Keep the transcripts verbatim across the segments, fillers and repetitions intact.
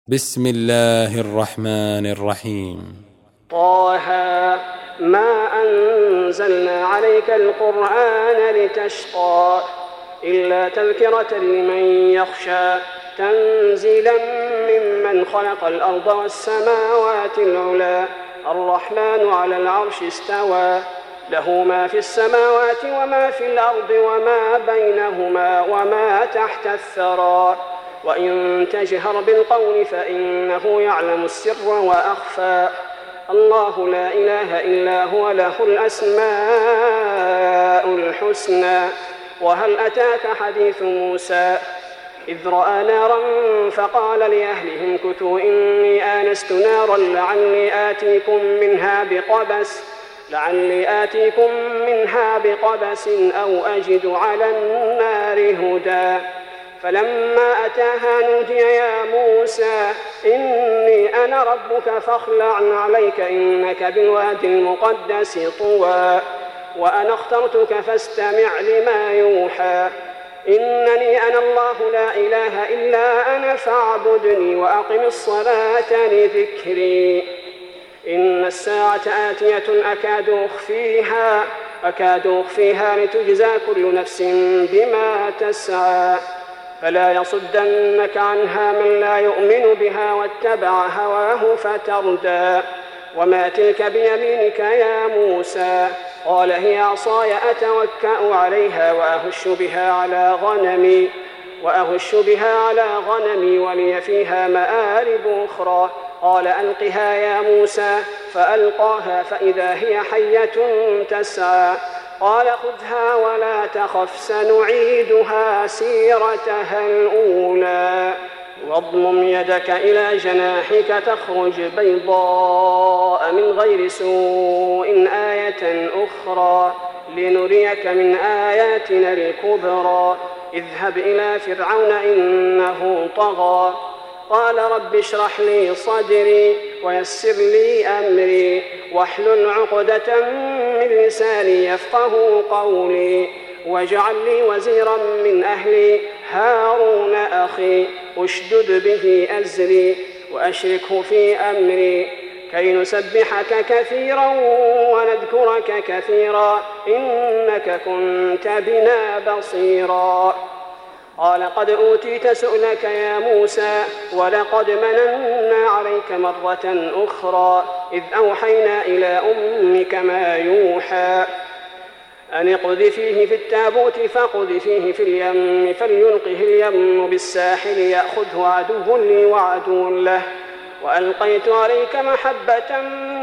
بسم الله الرحمن الرحيم. طه ما أنزلنا عليك القرآن لتشقى إلا تذكرة لمن يخشى تنزيلا ممن خلق الأرض والسماوات العلى الرحمن على العرش استوى له ما في السماوات وما في الأرض وما بينهما وما تحت الثرى وإن تجهر بالقول فإنه يعلم السر وأخفى الله لا إله إلا هو له الأسماء الحسنى وهل أتاك حديث موسى إذ رأى نارا فقال لأهلهم كثوا إني آنست نارا لعلي آتيكم منها بقبس لعلي آتيكم منها بقبس أو أجد على النار هدى فلما أتاها نودي يا موسى إني أنا ربك فاخلع عليك إنك بالوادي المقدس طوى وأنا اخترتك فاستمع لما يوحى إنني أنا الله لا إله إلا أنا فاعبدني وأقم الصلاة لذكري إن الساعة آتية أكاد أخفيها أكاد أخفيها لتجزى كل نفس بما تسعى فلا يصدنك عنها من لا يؤمن بها واتبع هواه فتردى وما تلك بيمينك يا موسى قال هي عصاي أتوكأ عليها وأهش بها على غنمي وأهش بها على غنمي ولي فيها مآرب أخرى قال ألقها يا موسى فألقاها فإذا هي حية تسعى قال خذها ولا تخف سنعيدها سيرتها الأولى واضمم يدك إلى جناحك تخرج بيضاء من غير سوء آية أخرى لنريك من آياتنا الكبرى اذهب إلى فرعون إنه طغى قال رب اشرح لي صدري ويسر لي أمري واحلل عقدة من لساني يفقه قولي واجعل لي وزيرا من أهلي هارون أخي اشدد به أزري وأشركه في أمري كي نسبحك كثيرا ونذكرك كثيرا إنك كنت بنا بصيرا قال قد أوتيت سؤلك يا موسى ولقد مننا عليك مرة أخرى إذ أوحينا إلى أمك ما يوحى أن اقذفيه في التابوت فاقذفيه في اليم فليلقه اليم بالساحل يأخذه عدو لي وعدو له وألقيت عليك محبة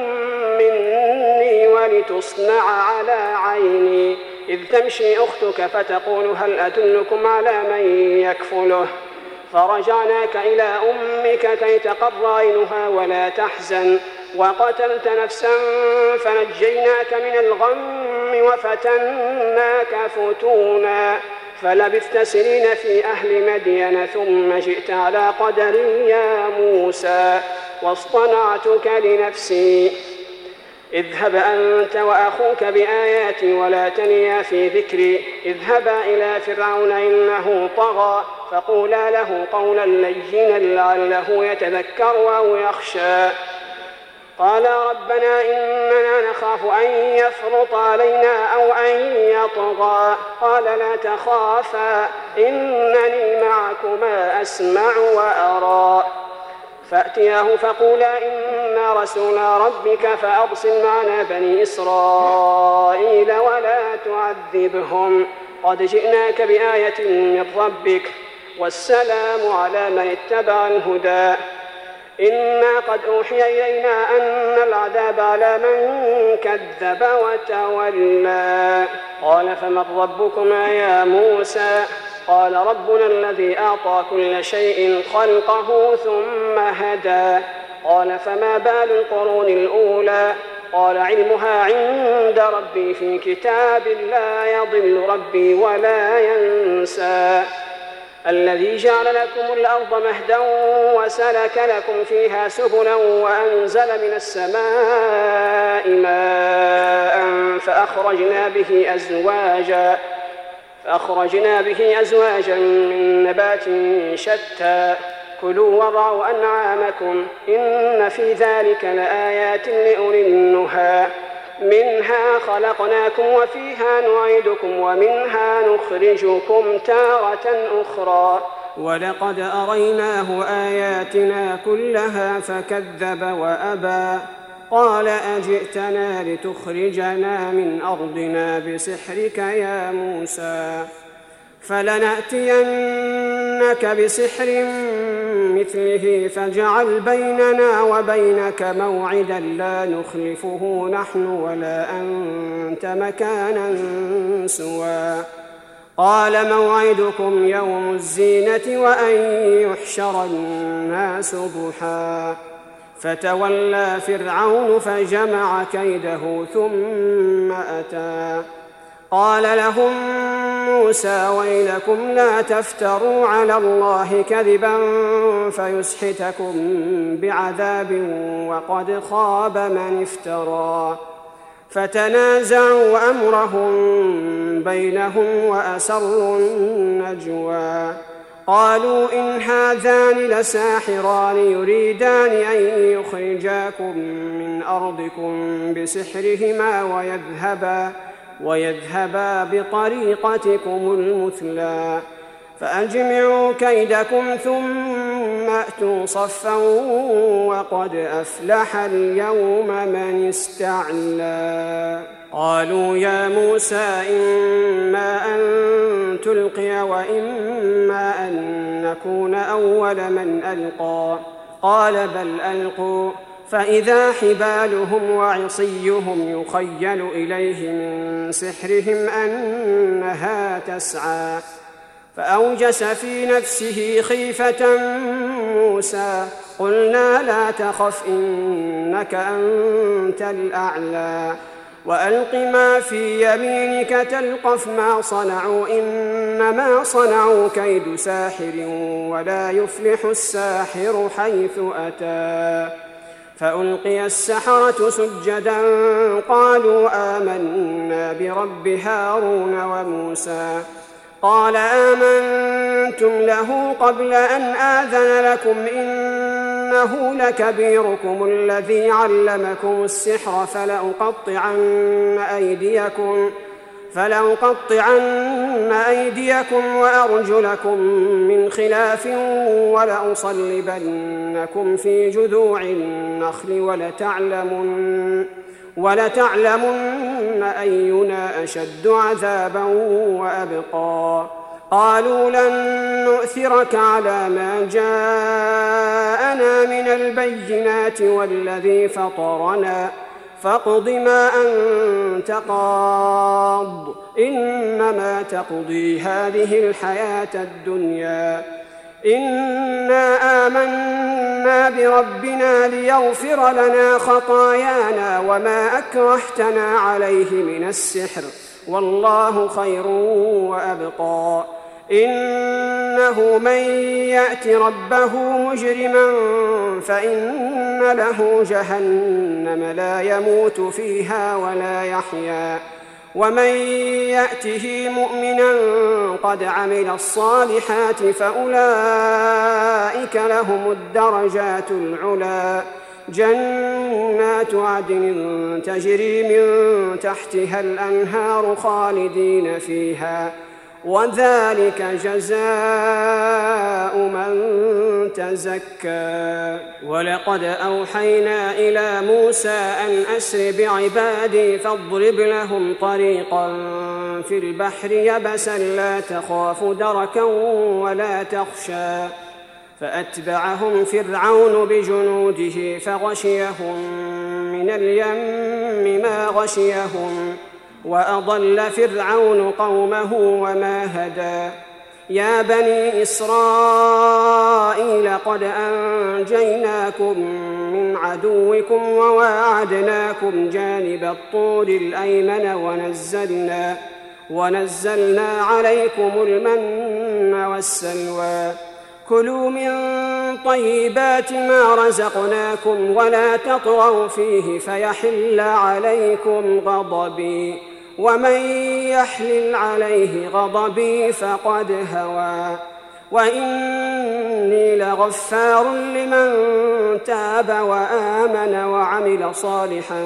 مني ولتصنع على عيني إذ تمشي أختك فتقول هل أدلكم على من يكفله فرجعناك إلى أمك كي تقر عينها ولا تحزن وقتلت نفسا فنجيناك من الغم وفتناك فتونا فلبثت سنين في أهل مدين ثم جئت على قدر يا موسى واصطنعتك لنفسي اذهب أنت وأخوك بآياتي ولا تنيا في ذكري اذهبا إلى فرعون إنه طغى فقولا له قولا لينا لعله يتذكر أو يخشى قال ربنا إننا نخاف أن يفرط علينا أو أن يطغى قال لا تخافا إنني معكما أسمع وأرى فأتياه فقولا إنا رسول ربك فأرسل معنا بني إسرائيل ولا تعذبهم قد جئناك بآية من ربك والسلام على من اتبع الهدى إنا قد أوحي إلينا أن العذاب على من كذب وتولى قال فمن ربكما يا موسى قال ربنا الذي أعطى كل شيء خلقه ثم هدى قال فما بال القرون الأولى قال علمها عند ربي في كتاب لا يضل ربي ولا ينسى الذي جعل لكم الأرض مهدا وسلك لكم فيها سبلا وأنزل من السماء ماء فأخرجنا به أزواجا فأخرجنا به أزواجا من نبات شتى كلوا وارعوا أنعامكم إن في ذلك لآيات لأولي النهى منها خلقناكم وفيها نعيدكم ومنها نخرجكم تارة أخرى ولقد أريناه آياتنا كلها فكذب وأبى قال أجئتنا لتخرجنا من أرضنا بسحرك يا موسى فلنأتينك بسحر مثله فاجعل بيننا وبينك موعدا لا نخلفه نحن ولا أنت مكانا سوى قال موعدكم يوم الزينة وأن يحشر الناس ضحى فتولى فرعون فجمع كيده ثم أتى قال لهم موسى ويلكم لا تفتروا على الله كذبا فيسحتكم بعذاب وقد خاب من افترى فتنازعوا أمرهم بينهم وأسروا النجوى قالوا إن هذان لساحران يريدان أن يخرجاكم من أرضكم بسحرهما ويذهبا ويذهبا بطريقتكم المثلى فأجمعوا كيدكم ثم أتوا صفا وقد أفلح اليوم من استعلى قالوا يا موسى إما أن تلقي وإما أن نكون أول من ألقى قال بل ألقوا فإذا حبالهم وعصيهم يخيل إليه من سحرهم أنها تسعى فأوجس في نفسه خيفة موسى قلنا لا تخف إنك أنت الأعلى وألق ما في يمينك تلقف ما صنعوا إنما صنعوا كيد ساحر ولا يفلح الساحر حيث أتى فألقي السحرة سجدا قالوا آمنا برب هارون وموسى قال آمنتم له قبل أن آذن لكم إنه لكبيركم الذي علمكم السحر فلأقطعن أيديكم فلأقطعن أيديكم وأرجلكم من خلاف ولأصلبنكم في جذوع النخل ولتعلمن ولتعلمن أينا أشد عذابا وأبقى قالوا لن نؤثرك على ما جاءنا من البينات والذي فطرنا فاقض ما أنت قاض إنما تقضي هذه الحياة الدنيا إنا آمنا بربنا ليغفر لنا خطايانا وما أكرهتنا عليه من السحر والله خير وأبقى إنه من يأت ربه مجرما فإن له جهنم لا يموت فيها ولا يحيا ومن يأته مؤمنا قد عمل الصالحات فأولئك لهم الدرجات العلى جنات عدن تجري من تحتها الأنهار خالدين فيها وذلك جزاء من تزكى ولقد أوحينا إلى موسى أن أسر بعبادي فاضرب لهم طريقا في البحر يبسا لا تخاف دركا ولا تخشى فأتبعهم فرعون بجنوده فغشيهم من اليم ما غشيهم وأضل فرعون قومه وما هدى يا بني إسرائيل قد أنجيناكم من عدوكم وواعدناكم جانب الطور الأيمن ونزلنا, ونزلنا عليكم المن والسلوى كلوا من طيبات ما رزقناكم ولا تطغوا فيه فيحل عليكم غضبي ومن يحلل عليه غضبي فقد هوى وإني لغفار لمن تاب وآمن وعمل صالحا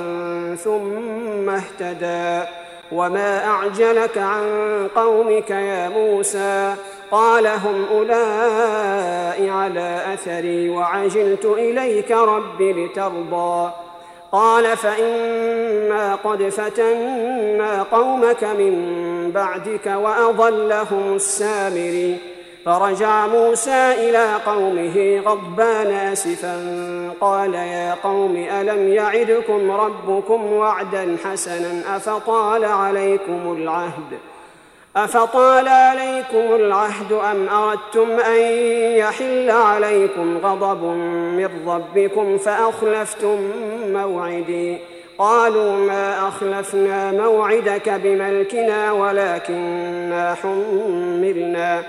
ثم اهتدى. وما أعجلك عن قومك يا موسى؟ قال هم أولئك على أثري وعجلت إليك رب لترضى. قال فإنا قد فتنا قومك من بعدك وأضلهم السامري. فرجع موسى إلى قومه غضبان آسفا قال يا قوم ألم يعدكم ربكم وعدا حسنا أفطال عليكم العهد أفطال عليكم العهد أم أردتم أن يحل عليكم غضب من ربكم فأخلفتم موعدي؟ قالوا ما أخلفنا موعدك بملكنا ولكننا حملنا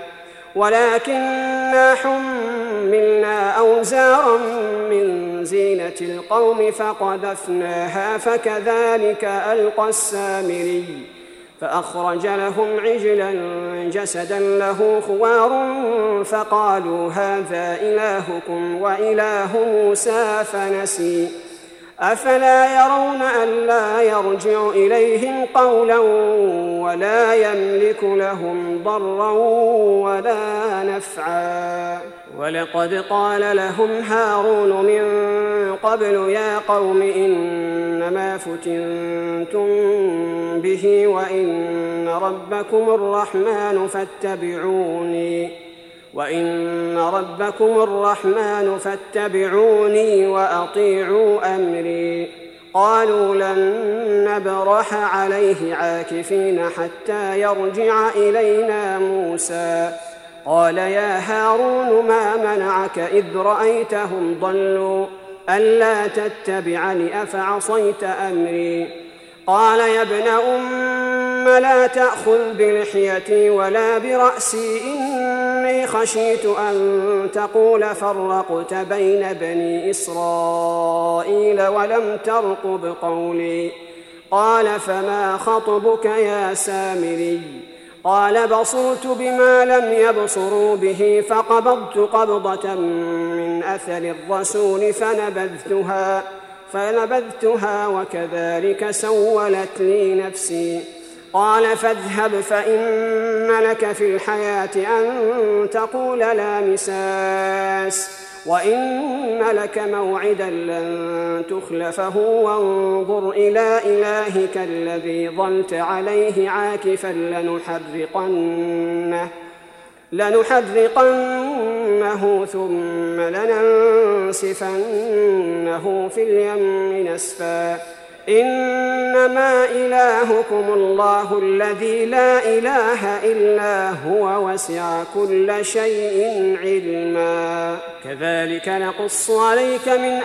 ولكننا حملنا أوزارا من زينة القوم فقذفناها فكذلك ألقى السامري. فأخرج لهم عجلا جسدا له خوار فقالوا هذا إلهكم وإله موسى فنسي. أفلا يرون ألا يرجع إليهم قولا ولا يملك لهم ضرا ولا نفعا. ولقد قال لهم هارون من قبل يا قوم إنما فتنتم به وإن ربكم الرحمن فاتبعوني وإن ربكم الرحمن فاتبعوني وأطيعوا أمري. قالوا لن نبرح عليه عاكفين حتى يرجع إلينا موسى. قال يا هارون ما منعك إذ رأيتهم ضلوا ألا تتبعني أفعصيت أمري؟ قال يا ابن أم لا تأخذ بلحيتي ولا برأسي إني خشيت أن تقول فرقت بين بني إسرائيل ولم ترقب قولي. قال فما خطبك يا سامري؟ قال بصرت بما لم يبصروا به فقبضت قبضة من أثر الرسول فنبذتها فنبذتها وكذلك سولت لي نفسي. قال فاذهب فإن لك في الحياة أن تقول لا مساس وإن لك موعدا لن تخلفه وانظر إلى إلهك الذي ظلت عليه عاكفا لنحرقنه لنحرقنه ثم لننسفنه في اليم نسفا. إنما إلهكم الله الذي لا إله إلا هو وسع كل شيء علما. كذلك نقص عليك من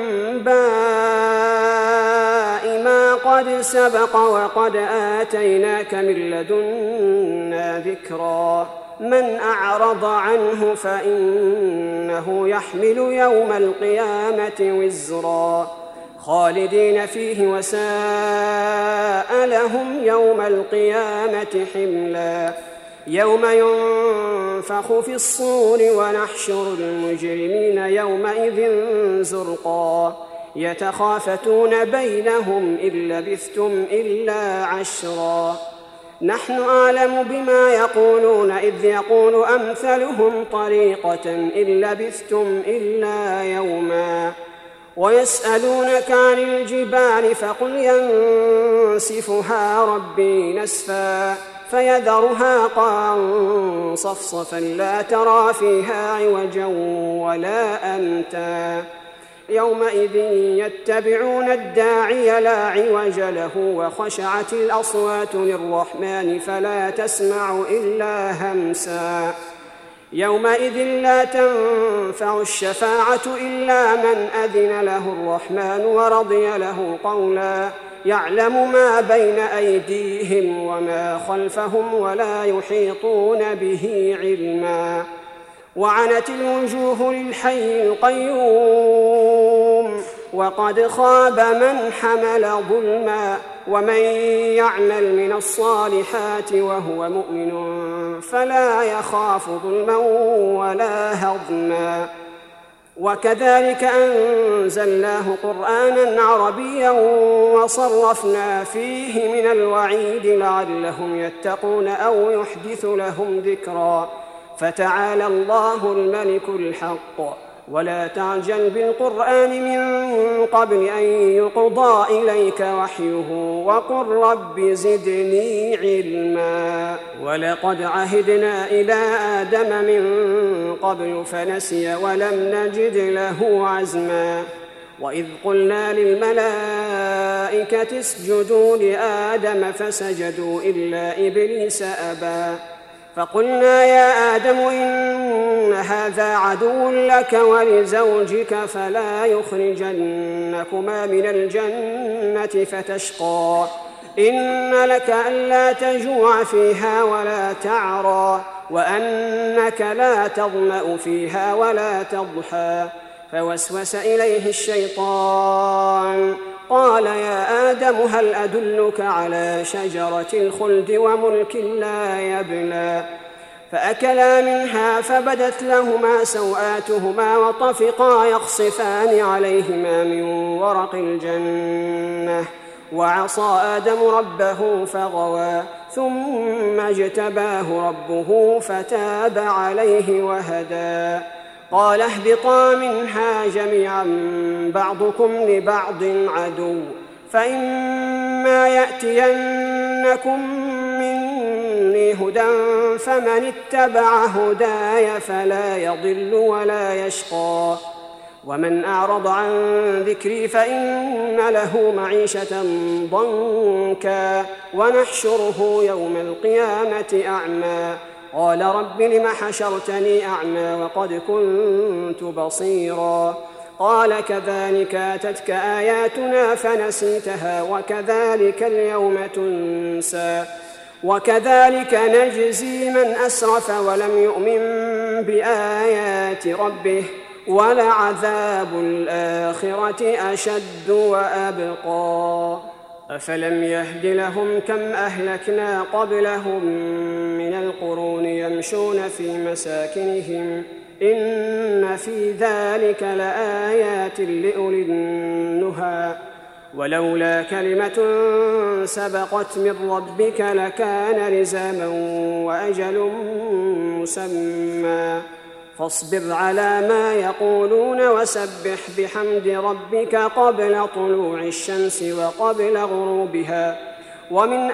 أنباء ما قد سبق وقد آتيناك من لدنا ذكرا. من أعرض عنه فإنه يحمل يوم القيامة وزرا خالدين فيه وساء لهم يوم القيامة حملا. يوم ينفخ في الصور ونحشر المجرمين يومئذ زرقا يتخافتون بينهم إن لبثتم إلا عشرا. نحن أعلم بما يقولون إذ يقول أمثلهم طريقة إن لبثتم إلا يوما. ويسألونك عن الجبال فقل ينسفها ربي نسفا فيذرها قاعا صفصفا لا ترى فيها عوجا ولا أمتا. يومئذ يتبعون الداعي لا عوج له وخشعت الأصوات للرحمن فلا تسمع إلا همسا. يومئذ لا تنفع الشفاعة إلا من أذن له الرحمن ورضي له قولا. يعلم ما بين أيديهم وما خلفهم ولا يحيطون به علما. وعنت الوجوه للحي القيوم وقد خاب من حمل ظلما ومن يعمل من الصالحات وهو مؤمن فلا يخاف ظلما ولا هضما. وكذلك أنزلناه قرآنا عربيا وصرفنا فيه من الوعيد لعلهم يتقون أو يحدث لهم ذكرا. فتعالى الله الملك الحق ولا تعجل بالقرآن من قبل أن يقضى إليك وحيه وقل رب زدني علما. ولقد عهدنا إلى آدم من قبل فنسي ولم نجد له عزما. وإذ قلنا للملائكة اسجدوا لآدم فسجدوا إلا إبليس أبى فقلنا يا آدم إن هذا عدو لك ولزوجك فلا يخرجنكما من الجنة فتشقى. إن لك ألا تجوع فيها ولا تعرى وأنك لا تظمأ فيها ولا تضحى. فوسوس إليه الشيطان قال يا آدم هل أدلك على شجرة الخلد وملك لا يبلى. فأكلا منها فبدت لهما سوآتهما وطفقا يخصفان عليهما من ورق الجنة وعصى آدم ربه فغوى ثم اجتباه ربه فتاب عليه وهدى. قال اهبطا منها جميعا بعضكم لبعض عدو فإما يأتينكم مني هدى فمن اتبع هداي فلا يضل ولا يشقى. ومن أعرض عن ذكري فإن له معيشة ضنكا ونحشره يوم القيامة أعمى قال رب لم حشرتني أعمى وقد كنت بصيرا. قال كذلك أتتك آياتنا فنسيتها وكذلك اليوم تنسى. وكذلك نجزي من أسرف ولم يؤمن بآيات ربه ولعذاب الآخرة أشد وأبقى. أفلم يهد لهم كم أهلكنا قبلهم من القرون يمشون في مساكنهم إن في ذلك لآيات لأولي النهى. ولولا كلمة سبقت من ربك لكان لزاما وأجل مسمى. فاصبر على ما يقولون وسبح بحمد ربك قبل طلوع الشمس وقبل غروبها ومن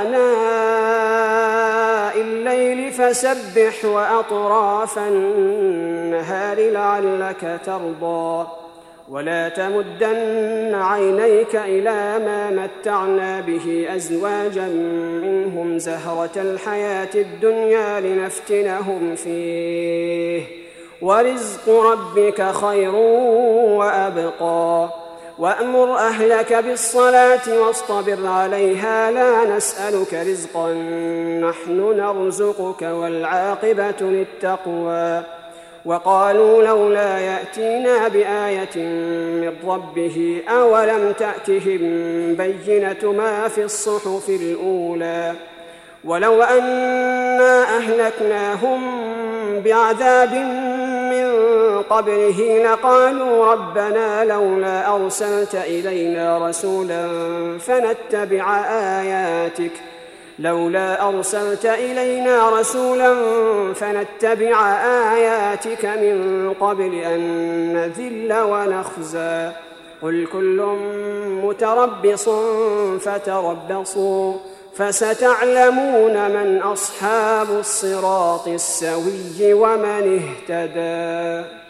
آناء الليل فسبح وأطراف النهار لعلك ترضى. ولا تمدن عينيك إلى ما متعنا به أزواجا منهم زهرة الحياة الدنيا لنفتنهم فيه ورزق ربك خير وأبقى. وأمر أهلك بالصلاة واصطبر عليها لا نسألك رزقا نحن نرزقك والعاقبة للتقوى. وقالوا لولا يأتينا بآية من ربه أولم تأتهم بينة ما في الصحف الأولى. ولو أنا أهلكناهم بعذاب من قبله لقالوا ربنا لولا أرسلت إلينا رسولا فنتبع آياتك لولا أرسلت إلينا رسولا فنتبع آياتك من قبل أن نذل ونخزى. قل كل متربص فتربصوا فستعلمون من أصحاب الصراط السوي ومن اهتدى.